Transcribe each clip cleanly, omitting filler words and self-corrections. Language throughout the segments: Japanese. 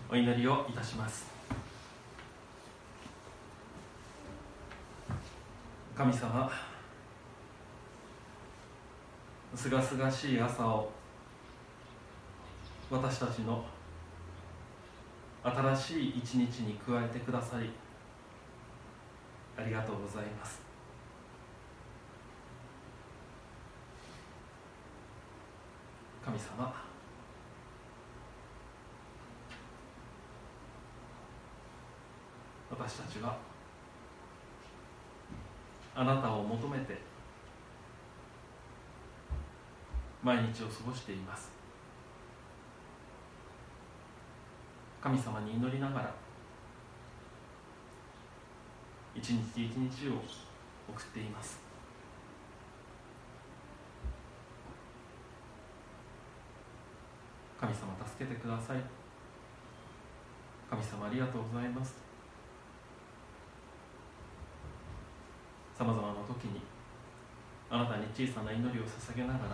お祈りをいたします。神様、すがすがしい朝を私たちの新しい一日に加えてくださりありがとうございます。神様、私たちはあなたを求めて毎日を過ごしています。神様に祈りながら一日一日を送っています。神様、助けてください。神様、ありがとうございます。さまざまな時にあなたに小さな祈りを捧げながら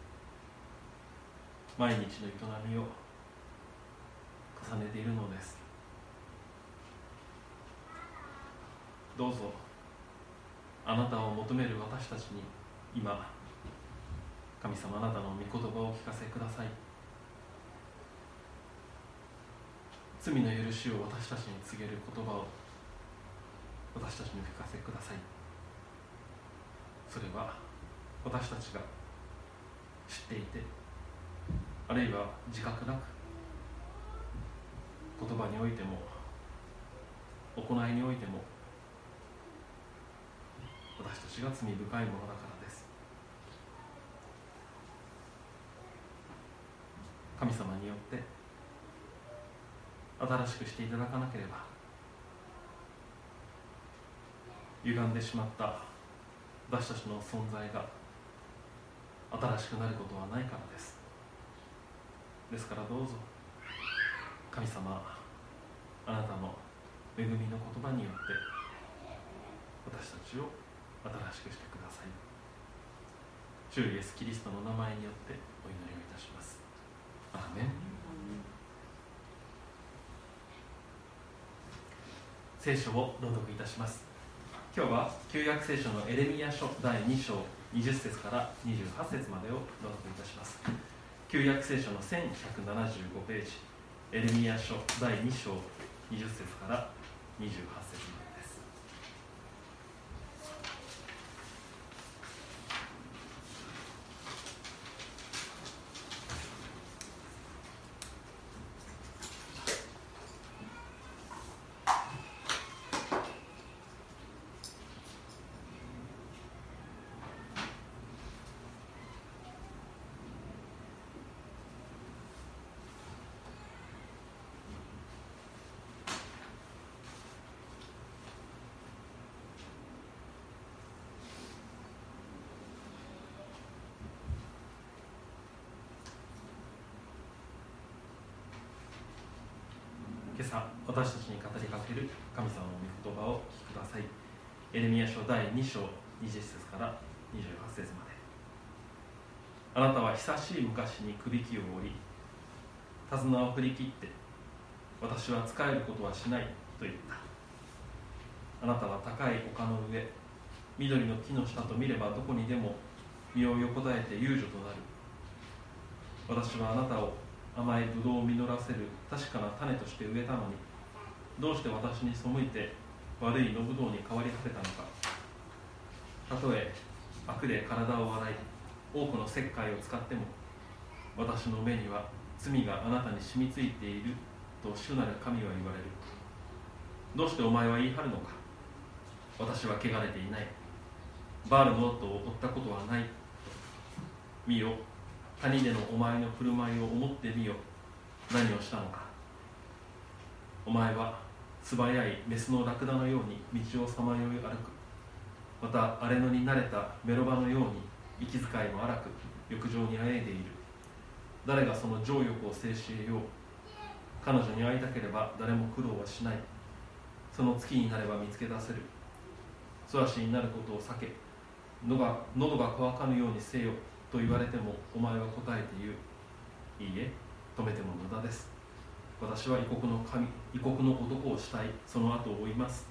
毎日の営みを重ねているのです。どうぞあなたを求める私たちに今、神様、あなたの御言葉をお聞かせください。罪の許しを私たちに告げる言葉を私たちにお聞かせください。それは私たちが知っていて、あるいは自覚なく言葉においても行いにおいても私たちが罪深いものだからです。神様によって新しくしていただかなければ歪んでしまった私たちの存在が新しくなることはないからです。ですからどうぞ神様、あなたの恵みの言葉によって私たちを新しくしてください。主イエスキリストの名前によってお祈りをいたします。アーメン。聖書を朗読いたします。今日は旧約聖書のエレミヤ書第2章20節から28節までを朗読いたします。旧約聖書の1175ページ、エレミヤ書第2章20節から28節までです。今朝私たちに語りかける神様の御言葉をお聞きください。エレミヤ書第2章20節から28節まで。あなたは久しい昔にくびきを折り、手綱を振り切って、私は仕えることはしないと言った。あなたは高い丘の上、緑の木の下と見ればどこにでも身を横たえて遊女となる。私はあなたを甘いぶどうを実らせる確かな種として植えたのに、どうして私に背いて悪い野ぶどうに変わり果てたのか。たとえ悪で体を洗い、多くの石灰を使っても、私の目には罪があなたに染みついていると主なる神は言われる。どうしてお前は言い張るのか。私は汚れていない。バールの夫を追ったことはない。見よ、谷でのお前の振る舞いを思ってみよ。何をしたのか。お前は素早いメスのラクダのように道をさまよい歩く。また荒れ野に慣れたメロバのように息遣いも荒く浴場にあえいでいる。誰がその情欲を制し得よう。彼女に会いたければ誰も苦労はしない。その月になれば見つけ出せる。素足になることを避け、喉が渇かぬようにせよと言われても、お前は答えて言う。いいえ、止めても無駄です。 私は異国の男をしたい、その後を追います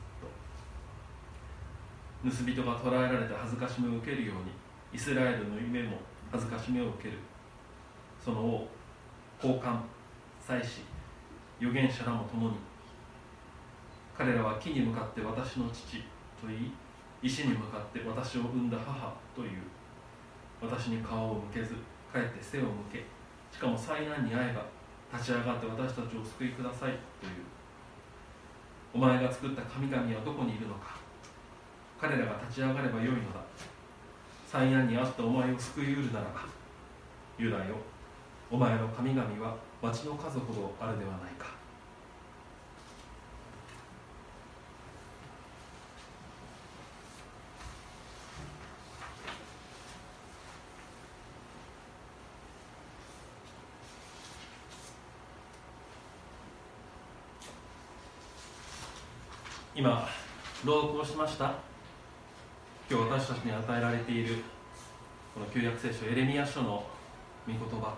と。盗人が捕らえられて恥ずかしめを受けるように、イスラエルの夢も恥ずかしめを受ける。その王、高官、祭司、預言者らも共に、彼らは木に向かって私の父と言い、石に向かって私を産んだ母という。私に顔を向けず、かえって背を向け、しかも災難に遭えば立ち上がって私たちを救いくださいという。お前が作った神々はどこにいるのか。彼らが立ち上がればよいのだ。災難に遭ったお前を救いうるならば、ユダよ、お前の神々は町の数ほどあるではないか。今、朗読をしました。今日私たちに与えられているこの旧約聖書エレミヤ書の御言葉、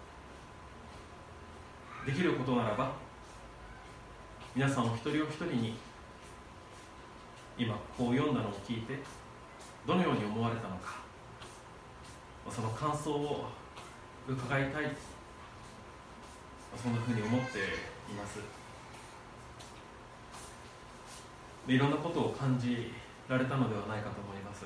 できることならば皆さんお一人お一人に今こう読んだのを聞いてどのように思われたのか、その感想を伺いたい、そんなふうに思っています。いろんなことを感じられたのではないかと思います。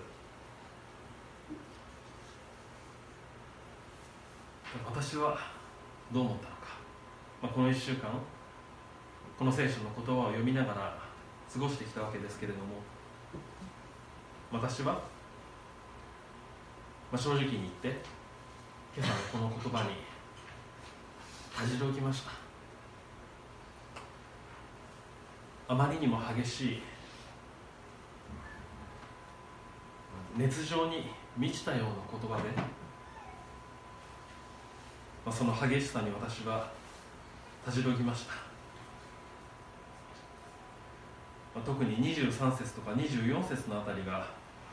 私はどう思ったのか、この1週間この聖書の言葉を読みながら過ごしてきたわけですけれども、私は、正直に言って今朝のこの言葉にたじろぎました。あまりにも激しい熱情に満ちたような言葉で、その激しさに私はたじろぎました。特に23節とか24節のあたりが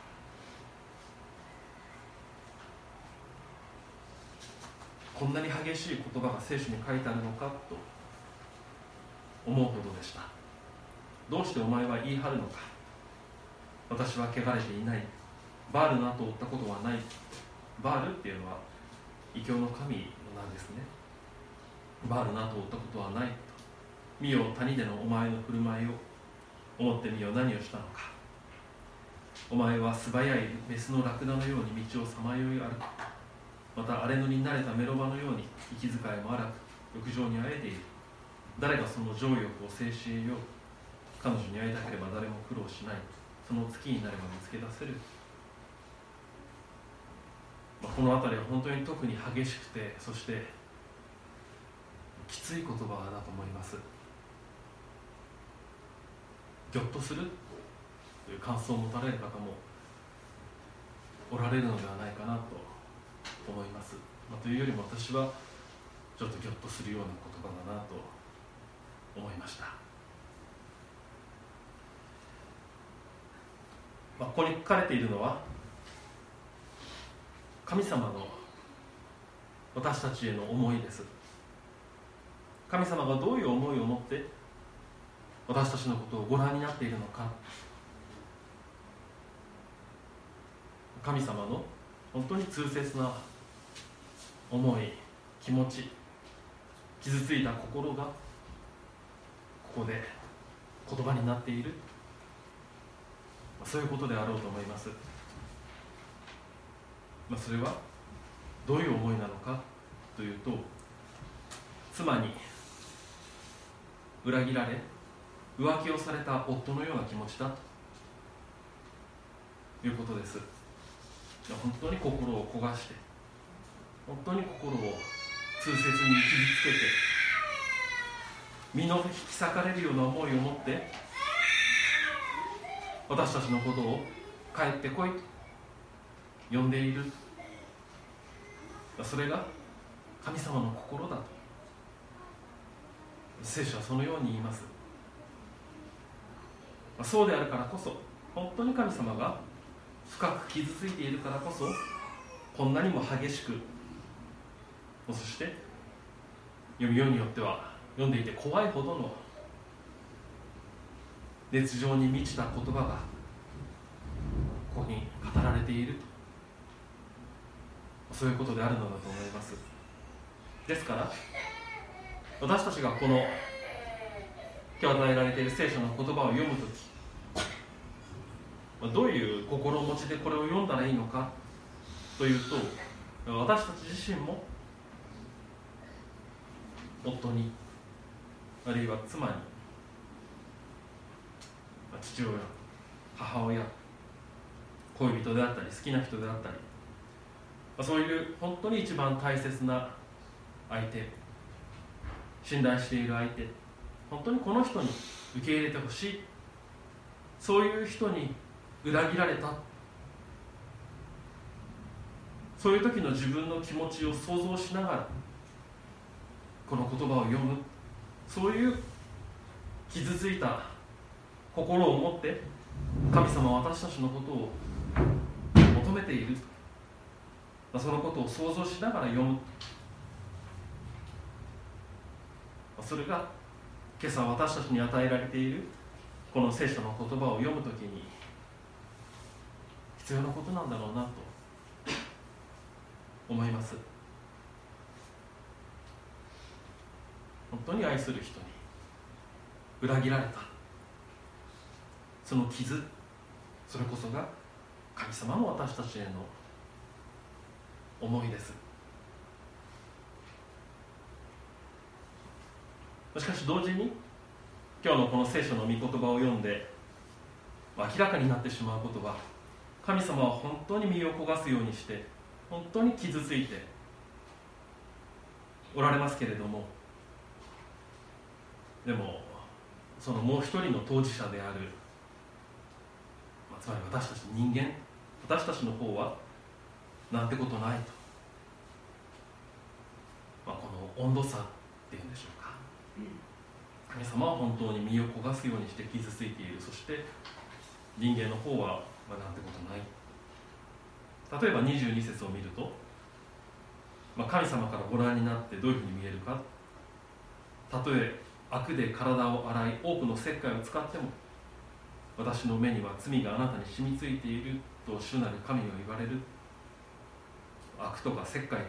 こんなに激しい言葉が聖書に書いてあるのかと思うほどでした。どうしてお前は言い張るのか。私は汚れていない。バールの後を追ったことはない。バールっていうのは異教の神なんですね。バールの後を追ったことはないと。見よ谷でのお前の振る舞いを思ってみよ何をしたのか。お前は素早いメスのラクダのように道をさまよい歩く。また荒れ野に慣れたメロバのように息遣いも荒く浴場にあえている。誰がその情欲を制し得よう。彼女に会いたければ誰も苦労しない。その月になれば見つけ出せる。この辺りは本当に特に激しくて、そしてきつい言葉だと思います。ぎょっとするという感想を持たれる方もおられるのではないかなと思います。というよりも私はちょっとぎょっとするような言葉だなと思いました。ここに書かれているのは神様の私たちへの思いです。神様がどういう思いを持って私たちのことをご覧になっているのか。神様の本当に痛切な思い、気持ち、傷ついた心がここで言葉になっている、そういうことであろうと思います。それはどういう思いなのかというと、妻に裏切られ浮気をされた夫のような気持ちだということです。本当に心を焦がして、本当に心を痛切に傷つけて、身の引き裂かれるような思いを持って私たちのことを帰ってこいと呼んでいる。それが神様の心だと聖書はそのように言います。そうであるからこそ、本当に神様が深く傷ついているからこそ、こんなにも激しく、そして読みようによっては読んでいて怖いほどの熱情に満ちた言葉がここに語られていると、そういうことであるのだと思います。ですから私たちがこの今日与えられている聖書の言葉を読むとき、どういう心持ちでこれを読んだらいいのかというと、私たち自身も夫に、あるいは妻に、父親、母親、恋人であったり好きな人であったり、そういう本当に一番大切な相手、信頼している相手、本当にこの人に受け入れてほしい、そういう人に裏切られた、そういう時の自分の気持ちを想像しながらこの言葉を読む、そういう傷ついた心を持って神様は私たちのことを求めている、そのことを想像しながら読む、それが今朝私たちに与えられているこの聖書の言葉を読むときに必要なことなんだろうなと思います。本当に愛する人に裏切られた、その傷、それこそが神様の私たちへの思いです。しかし同時に今日のこの聖書の御言葉を読んで明らかになってしまうことは、神様は本当に身を焦がすようにして本当に傷ついておられますけれども、でもそのもう一人の当事者である、つまり私たち人間、私たちの方はなんてことないと、この温度差っていうんでしょうか、神様は本当に身を焦がすようにして傷ついている。そして人間の方はなんてことない。例えば22節を見ると、神様からご覧になってどういうふうに見えるか。たとえ悪で体を洗い多くの石灰を使っても、私の目には罪があなたに染みついていると主なる神は言われる。悪とか石灰、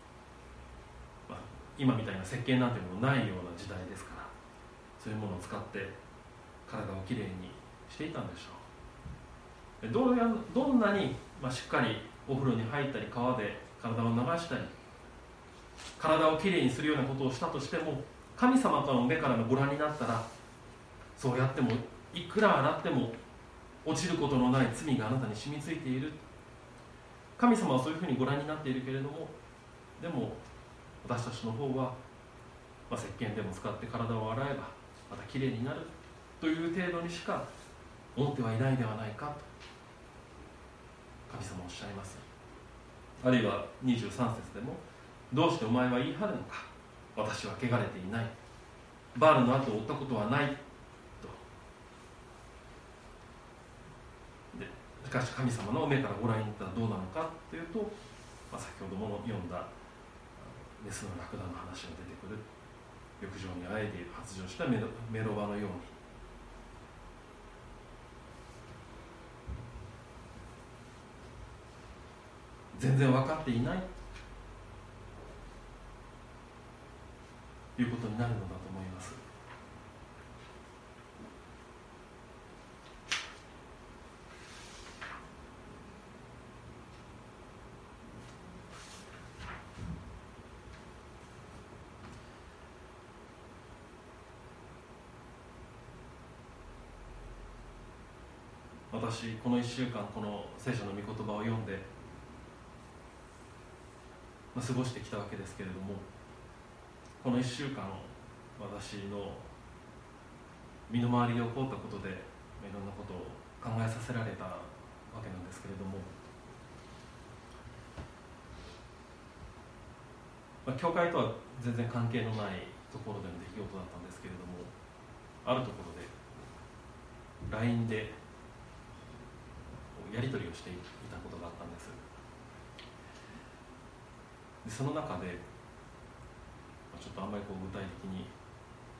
今みたいな石鹸なんてものないような時代ですから、そういうものを使って体をきれいにしていたんでしょう。どんなに、しっかりお風呂に入ったり川で体を流したり体をきれいにするようなことをしたとしても、神様からの目からのご覧になったら、そうやってもいくら洗っても落ちることのない罪があなたに染みついている。神様はそういうふうにご覧になっているけれども、でも私たちの方は、石鹸でも使って体を洗えばまたきれいになるという程度にしか思ってはいないではないかと神様はおっしゃいます。あるいは23節でも、どうしてお前は言い張るのか、私は汚れていない、バールの後を追ったことはないと。でしかし神様の目からご覧になったらどうなのかというと、先ほども読んだメスのラクダの話が出てくる。浴場にあえて発情したメロバのように、全然分かっていないということになるのだと思います。私この1週間この聖書の御言葉を読んで、過ごしてきたわけですけれども、この1週間私の身の回りで起こったことでいろんなことを考えさせられたわけなんですけれども、教会とは全然関係のないところでの出来事だったんですけれども、あるところで LINE でやり取りをしていたことがあったんです。でその中でちょっとあんまり具体的に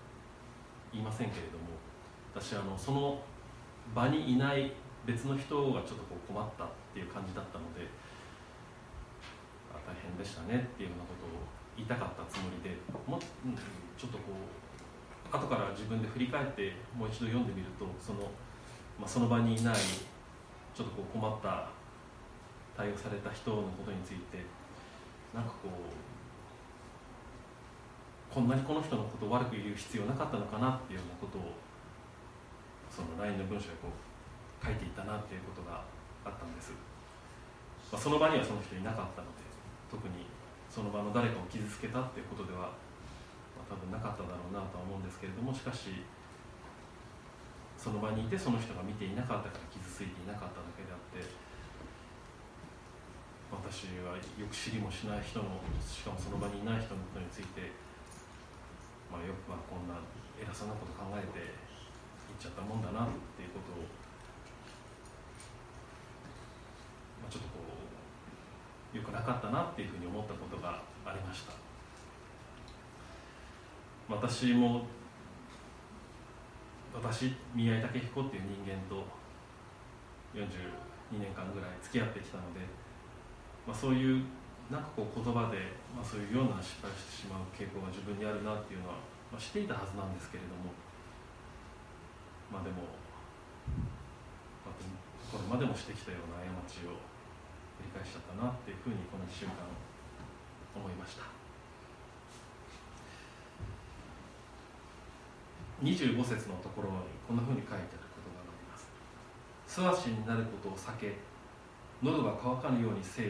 言いませんけれども、私その場にいない別の人がちょっと困ったっていう感じだったので、大変でしたねっていうようなことを言いたかったつもりで、ちょっと後から自分で振り返ってもう一度読んでみると、その場にいないちょっと困った対応された人のことについて、こんなにこの人のことを悪く言う必要なかったのかなっていうようなことをその LINE の文章で書いていたなっていうことがあったんです。その場にはその人いなかったので、特にその場の誰かを傷つけたっていうことでは、多分なかっただろうなとは思うんですけれども、しかしその場にいてその人が見ていなかったから傷ついていなかっただけであって、私はよく知りもしない人の、しかもその場にいない人のことについて、よくこんな偉そうなこと考えて言っちゃったもんだなっていうことを、ちょっと良くなかったなっていうふうに思ったことがありました。宮井武彦っていう人間と42年間ぐらい付き合ってきたので、そういう言葉で、そういうような失敗をしてしまう傾向が自分にあるなっていうのは、知っていたはずなんですけれども、でもこれまでもしてきたような過ちを繰り返しちゃったなっていうふうにこの1週間思いました。25節のところにこんなふうに書いてあることがあります。素足になることを避け、喉が渇かぬようにせよ。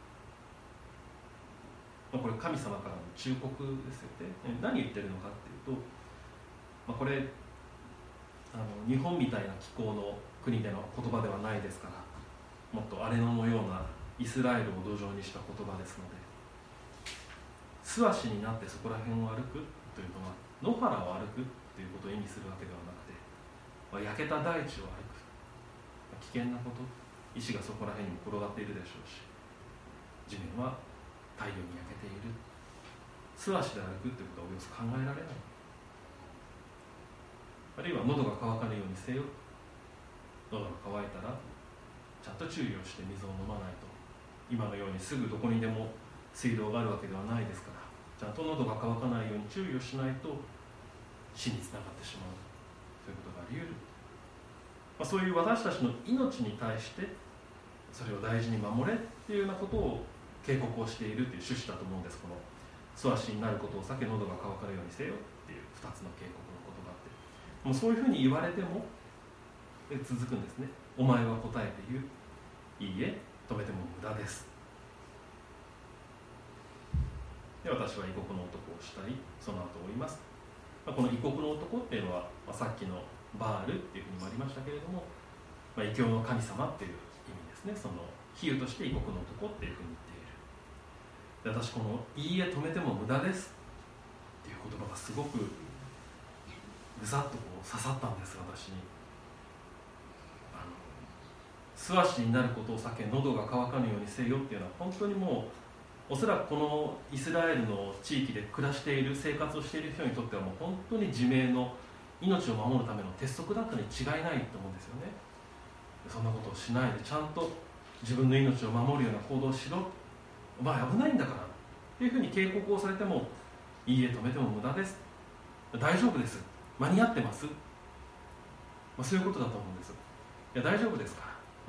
これ神様からの忠告ですよね。何言ってるのかっていうと、これ日本みたいな気候の国での言葉ではないですから、もっと荒れ野のようなイスラエルを土壌にした言葉ですので、素足になってそこら辺を歩くというのは野原を歩くということを意味するわけではなくて、焼けた大地を歩く、危険なこと、石がそこら辺にも転がっているでしょうし、地面は大量に焼けている。素足で歩くということはおよそ考えられない。あるいは喉が渇かぬようにせよ。喉が渇いたらちゃんと注意をして水を飲まないと、今のようにすぐどこにでも水道があるわけではないですから、ちゃんと喉が渇かないように注意をしないと死につながってしまうということがあり得る。そういう私たちの命に対してそれを大事に守れっていうようなことを警告をしているという趣旨だと思うんです。この素足になることを避け、喉が渇かるようにせよっていう2つの警告のことがあって、もうそういうふうに言われても続くんですね。お前は答えて言う。いいえ、止めても無駄です。で、私は異国の男をしたい。その後を追います。この異国の男っていうのは、さっきのバールっていうふうにもありましたけれども、異教の神様っていう意味ですね。その比喩として異国の男っていうふうに言っている。で、私このいいえ、止めても無駄ですっていう言葉がすごくぐさっと刺さったんです、私に。素足になることを避け、喉が渇かぬようにせよっていうのは、本当にもうおそらくこのイスラエルの地域で暮らしている、生活をしている人にとってはもう本当に自明の命を守るための鉄則だったに違いないと思うんですよね。そんなことをしないで、ちゃんと自分の命を守るような行動をしろ、お前危ないんだからっていうふうに警告をされても、いいえ、止めても無駄です、大丈夫です、間に合ってます、そういうことだと思うんです。いや、大丈夫ですから、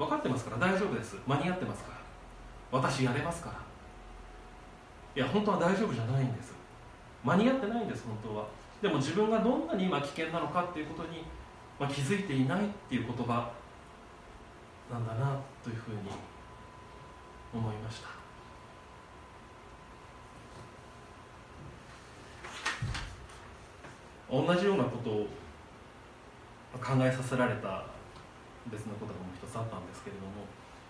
分かってますから、大丈夫です、間に合ってますから、私やれますから。いや、本当は大丈夫じゃないんです。間に合ってないんです、本当は。でも自分がどんなに今危険なのかっていうことに、気づいていないっていう言葉なんだなというふうに思いました。同じようなことを考えさせられた別のことがもう一つあったんですけれども、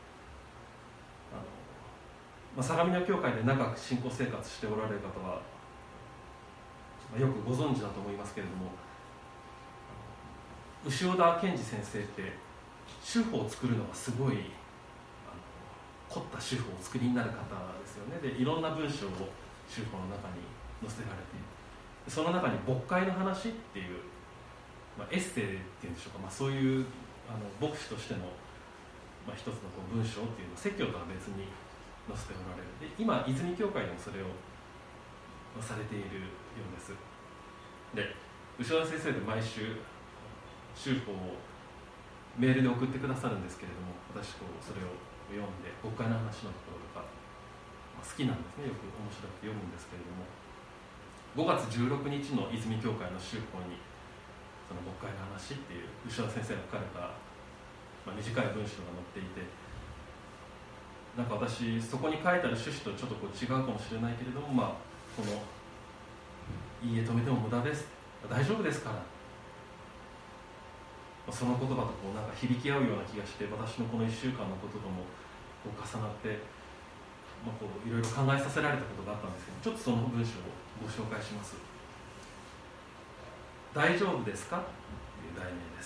相模野教会で長く信仰生活しておられる方はよくご存知だと思いますけれども、潮田健二先生って手法を作るのがすごい凝った手法をお作りになる方ですよね。で、いろんな文章を手法の中に載せられている。その中に牧会の話っていうエッセイっていうんでしょうか、そういう牧師としての、一つの文章っていうのを説教とは別に載せておられる。で今泉教会でもそれをされているようです。で牛田先生で毎週週報をメールで送ってくださるんですけれども、私それを読んで牧会の話のところとか、好きなんですね。よく面白く読むんですけれども、5月16日の泉教会の週報にその牧会の話っていう牛田先生が書かれた、短い文章が載っていて、なんか私そこに書いてある趣旨とちょっと違うかもしれないけれども、このいいえ止めても無駄です、大丈夫ですから、その言葉となんか響き合うような気がして、私のこの1週間のこととも重なって、いろいろ考えさせられたことがあったんですけど、ちょっとその文章をご紹介します。大丈夫ですかという題名です。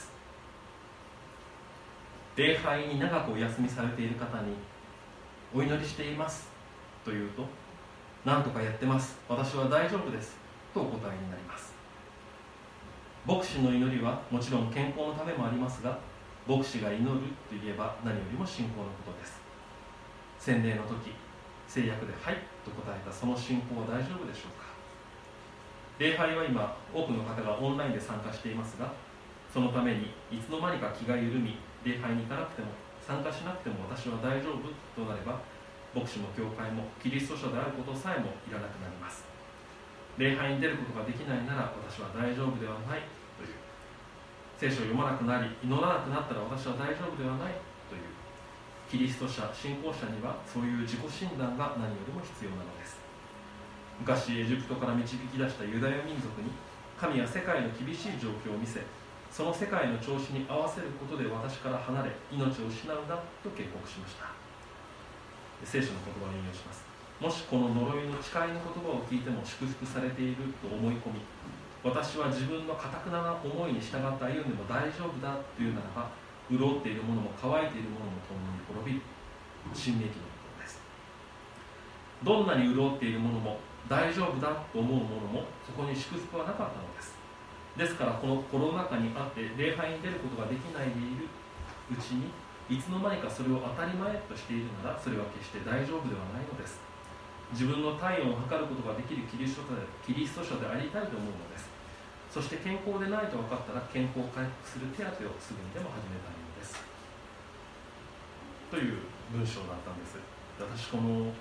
礼拝に長くお休みされている方にお祈りしていますと言うと、なんとかやってます、私は大丈夫ですとお答えになります。牧師の祈りはもちろん健康のためもありますが、牧師が祈るといえば何よりも信仰のことです。洗礼の時、聖訳ではいと答えたその信仰は大丈夫でしょうか。礼拝は今多くの方がオンラインで参加していますが、そのためにいつの間にか気が緩み、礼拝に行かなくても参加しなくても私は大丈夫となれば、牧師も教会もキリスト者であることさえもいらなくなります。礼拝に出ることができないなら私は大丈夫ではないという、聖書を読まなくなり祈らなくなったら私は大丈夫ではないという、キリスト者信仰者にはそういう自己診断が何よりも必要なのです。昔エジプトから導き出したユダヤ民族に神は世界の厳しい状況を見せ、その世界の調子に合わせることで私から離れ命を失うなと警告しました。聖書の言葉を引用します。もしこの呪いの誓いの言葉を聞いても祝福されていると思い込み、私は自分の堅くなな思いに従って歩んでも大丈夫だというならば、潤っているものも乾いているものも共に滅びる。新明記の言葉です。どんなに潤っているものも大丈夫だと思うものもそこに祝福はなかったのです。ですからこのコロナ禍にあって礼拝に出ることができないでいるうちに、いつの間にかそれを当たり前としているなら、それは決して大丈夫ではないのです。自分の体温を測ることができるキリスト者でありたいと思うのです。そして健康でないと分かったら健康を回復する手当てをすぐにでも始めたいのです、という文章だったんです。私本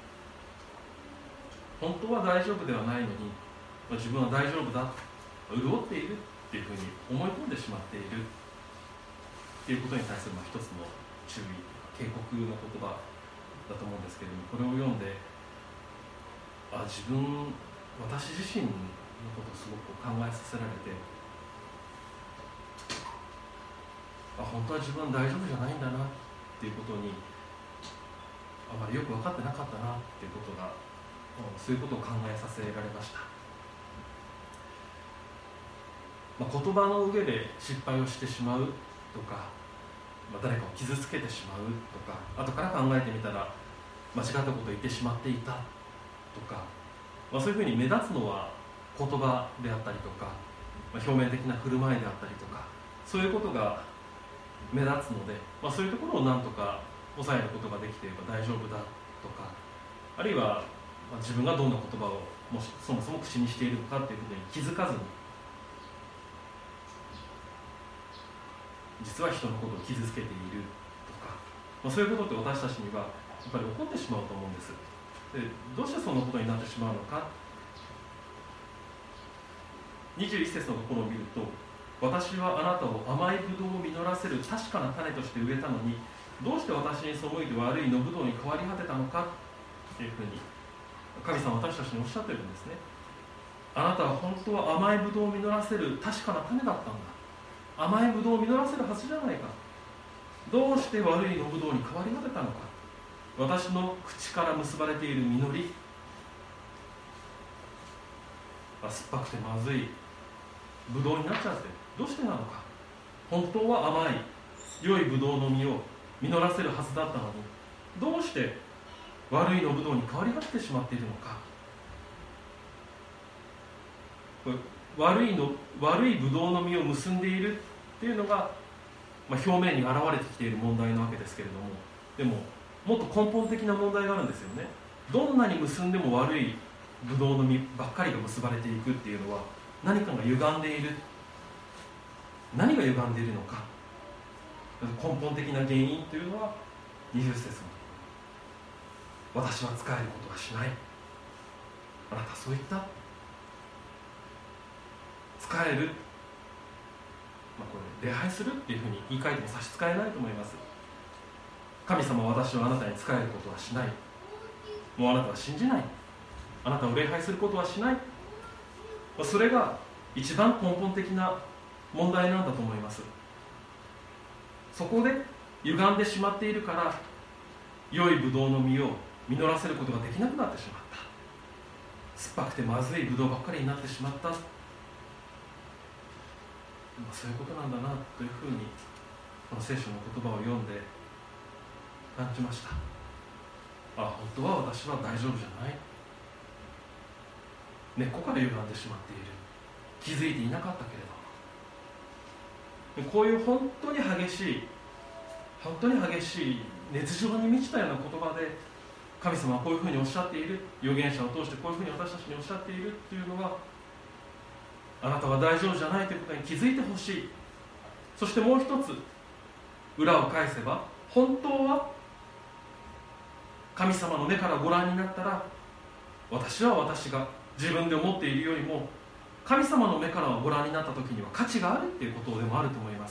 当は大丈夫ではないのに、自分は大丈夫だ、潤っているっていうふうに思い込んでしまっているっていうことに対する一つの注意、警告の言葉だと思うんですけれども、これを読んで、私自身のことをすごく考えさせられて、本当は自分は大丈夫じゃないんだなっていうことにあまりよく分かってなかったなっていうことが、そういうことを考えさせられました。言葉の上で失敗をしてしまうとか、誰かを傷つけてしまうとか、後から考えてみたら間違ったことを言ってしまっていたとか、そういうふうに目立つのは言葉であったりとか、表面的な振る舞いであったりとか、そういうことが目立つので、そういうところをなんとか抑えることができていれば大丈夫だとか、あるいは自分がどんな言葉をそもそも口にしているのかということに気づかずに、実は人のことを傷つけているとか、そういうことって私たちにはやっぱり起こってしまうと思うんです。で、どうしてそんなことになってしまうのか。21節のところを見ると、私はあなたを甘いブドウを実らせる確かな種として植えたのに、どうして私に背いて悪い野ブドウに変わり果てたのかというふうに神様は私たちにおっしゃってるんですね。あなたは本当は甘いブドウを実らせる確かな種だったんだ。甘いブドウを実らせるはずじゃないか。どうして悪い野ブドウに変わり果てたのか。私の口から結ばれている実り、酸っぱくてまずいブドウになっちゃって、どうしてなのか。本当は甘い良いブドウの実を実らせるはずだったのに、どうして悪い野ブドウに変わり果ててしまっているのか。これ悪いブドウの実を結んでいるっていうのが、表面に現れてきている問題なわけですけれども、でももっと根本的な問題があるんですよね。どんなに結んでも悪いブドウの実ばっかりが結ばれていくっていうのは、何かが歪んでいる。何が歪んでいるのか、根本的な原因というのは20節の私は仕えることはしない。あなたそう言った。仕える、これ礼拝するっていうふうに言い換えても差し支えないと思います。神様は私はあなたに仕えることはしない。もうあなたは信じない。あなたを礼拝することはしない。それが一番根本的な問題なんだと思います。そこで歪んでしまっているから、良いブドウの実を実らせることができなくなってしまった。酸っぱくてまずいブドウばっかりになってしまった。そういうことなんだなというふうに、この聖書の言葉を読んで感じました。本当は私は大丈夫じゃない。根っこから歪んでしまっている。気づいていなかったけれども、こういう本当に激しい熱情に満ちたような言葉で、神様はこういうふうにおっしゃっている、預言者を通してこういうふうに私たちにおっしゃっているというのは、あなたは大丈夫じゃないということに気づいてほしい。そしてもう一つ裏を返せば、本当は神様の目からご覧になったら、私は私が自分で思っているよりも、神様の目からご覧になった時には価値があるということでもあると思います。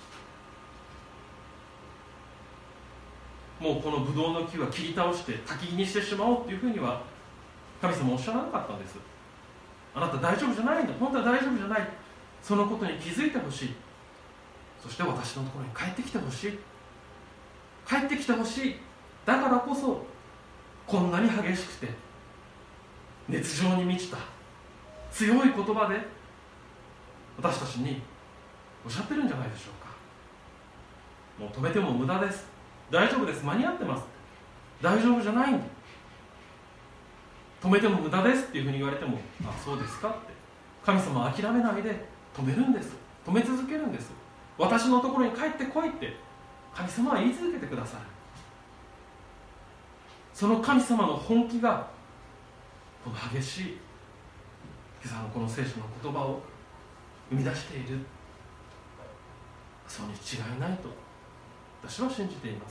もうこのブドウの木は切り倒して焚き木にしてしまおうというふうには神様はおっしゃらなかったんです。あなた大丈夫じゃないんだ、本当は大丈夫じゃない、そのことに気づいてほしい。そして私のところに帰ってきてほしい。帰ってきてほしい。だからこそこんなに激しくて熱情に満ちた強い言葉で私たちにおっしゃってるんじゃないでしょうか。もう止めても無駄です、大丈夫です、間に合ってます、大丈夫じゃないんだ、止めても無駄ですっていうふうに言われても、そうですかって、神様は諦めないで止めるんです。止め続けるんです。私のところに帰ってこいって神様は言い続けてくださる。その神様の本気がこの激しい今朝のこの聖書の言葉を生み出している、そうに違いないと私は信じています。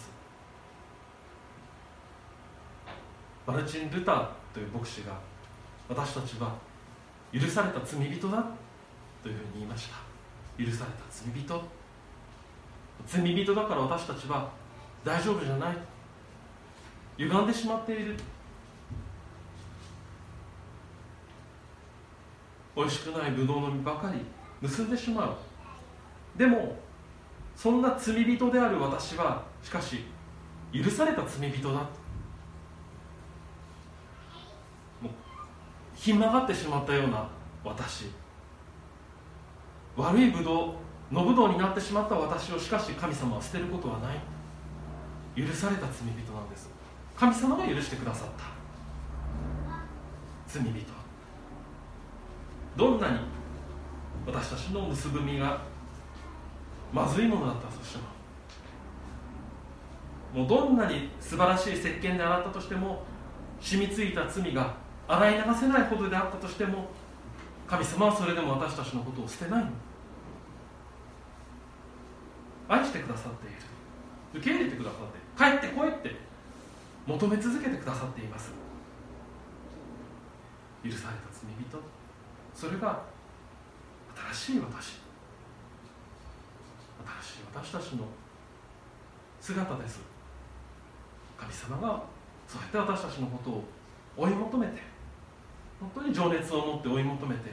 マルチン・ルターという牧師が、私たちは許された罪人だというふうに言いました。許された罪人、罪人だから私たちは大丈夫じゃない、歪んでしまっている、おいしくないブドウの実ばかり結んでしまう。でもそんな罪人である私はしかし許された罪人だと、もうひん曲がってしまったような私、悪いブドウ、野ブドウになってしまった私をしかし神様は捨てることはない。許された罪人なんです。神様が許してくださった罪人、どんなに私たちの結ぶ実がまずいものだったとしても、もうどんなに素晴らしい石鹸で洗ったとしても、染みついた罪が洗い流せないほどであったとしても、神様はそれでも私たちのことを捨てないの。愛してくださっている、受け入れてくださっている、帰ってこいって求め続けてくださっています。許された罪人、それが新しい私たちの姿です。神様がそうやって私たちのことを追い求めて、本当に情熱を持って追い求めて、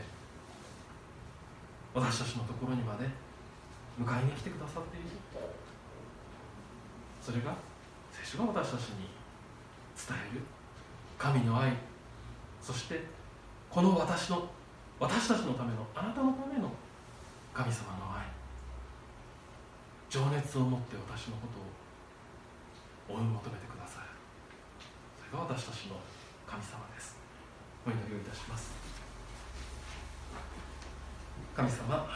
私たちのところにまで迎えに来てくださっている。それが聖書が私たちに伝える神の愛、そしてこの私たちのための、あなたのための神様の愛、情熱を持って私のことを追い求めてくださる。それが私たちの神様です。お祈りをいたします。 神様、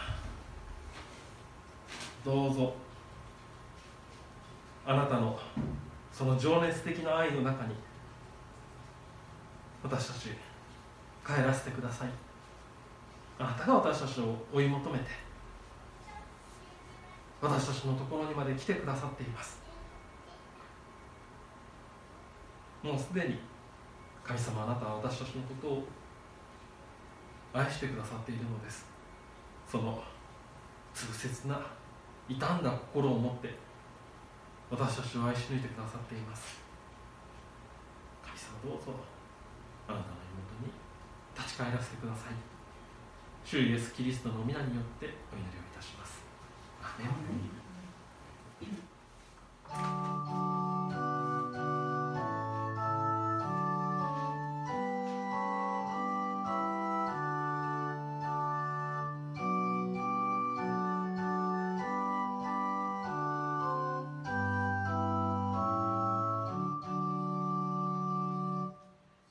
どうぞあなたのその情熱的な愛の中に私たち帰らせてください。あなたが私たちを追い求めて私たちのところにまで来てくださっています。もうすでに神様、あなたは私たちのことを愛してくださっているのです。その痛切な傷んだ心を持って私たちを愛し抜いてくださっています。神様、どうぞあなたの妹に立ち返らせてください。主イエスキリストの皆によってお祈りをいたします。アーメン。